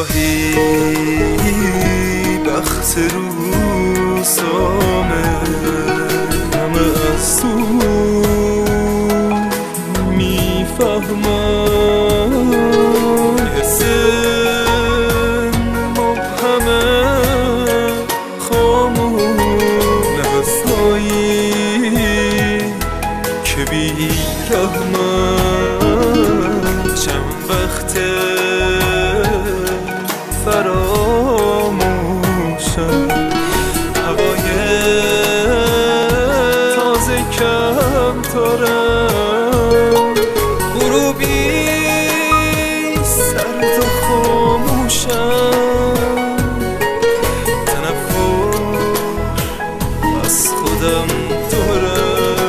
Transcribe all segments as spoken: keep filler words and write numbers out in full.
سیاهی بخت روزامه همه از تو میفهمم حس مبهمه خاموش نفسهایی که بیرحمم چند وقته فراموشم هوای تازه کم تارم غروبی سرد و خاموشم تنفر از خودم دارم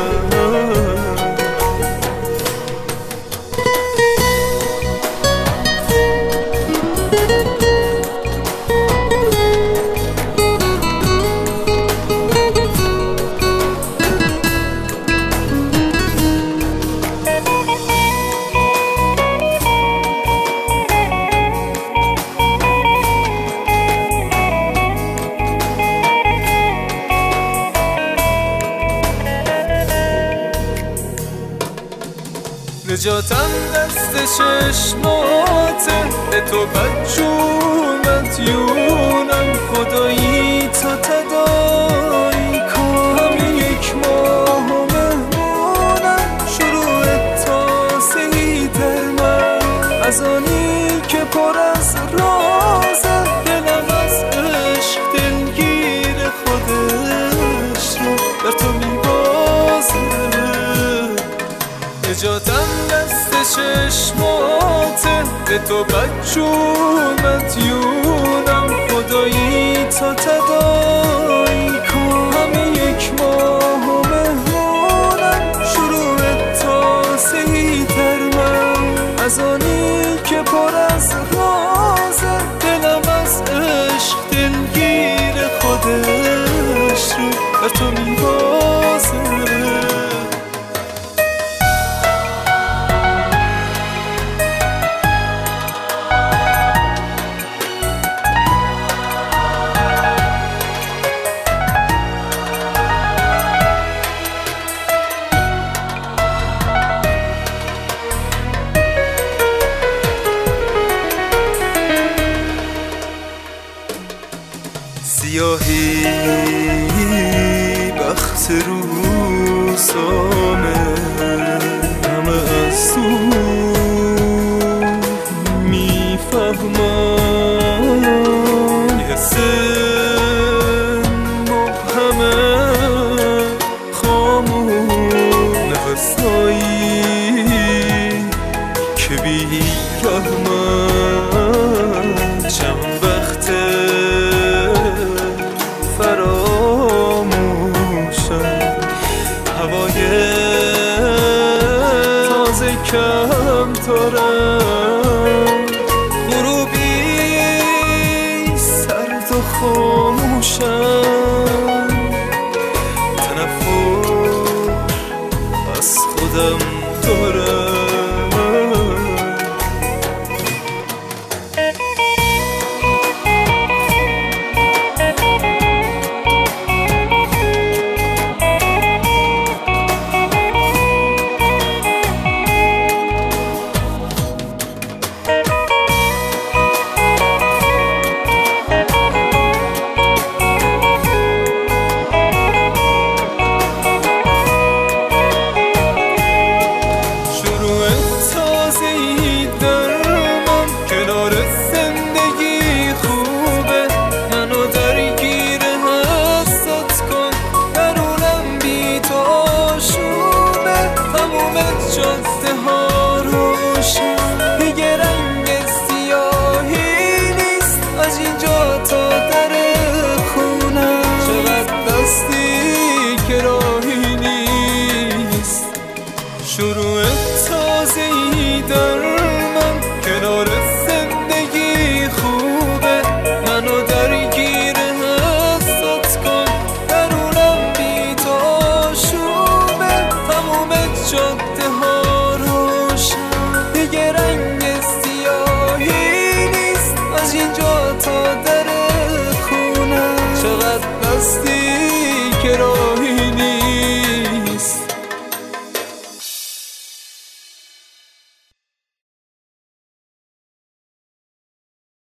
نجاتم دست چشماته به تو بچونت یونم خدایی تا تدایی کام یک ماه و مهمونم شروع تازه‌ای در من از آنی که پر از رازه دلم از عشق دلگیر خودش رو در تو میبازه نجاتم دست چشماته به تو بچونت یونم خدایی تا تدایی همه یک ماه و مهمونم شروع تازه‌ای در من از آنی که پر از رازه دلم از عشق دلگیر خودش رو در تو میبازه سیاهی بخت روزامه همه از تو میفهمم حس مبهمه خاموش نفسهایی که بیرحمم چند وقته فراموشم هوای تازه کم تارم غروبی سرد و خاموشم تنفر از خودم دارم جاده ها روشن دیگه رنگ سیاهی نیست از اینجا تا در خونه چقدر دستی که راهی نیست شروع تازه‌ای در من کنار زندگی خوبه منو درگیر حسات کن درونم بی تو آشوبه تموم جاده ها روشن دیگه رنگ سیاهی نیست از این که رو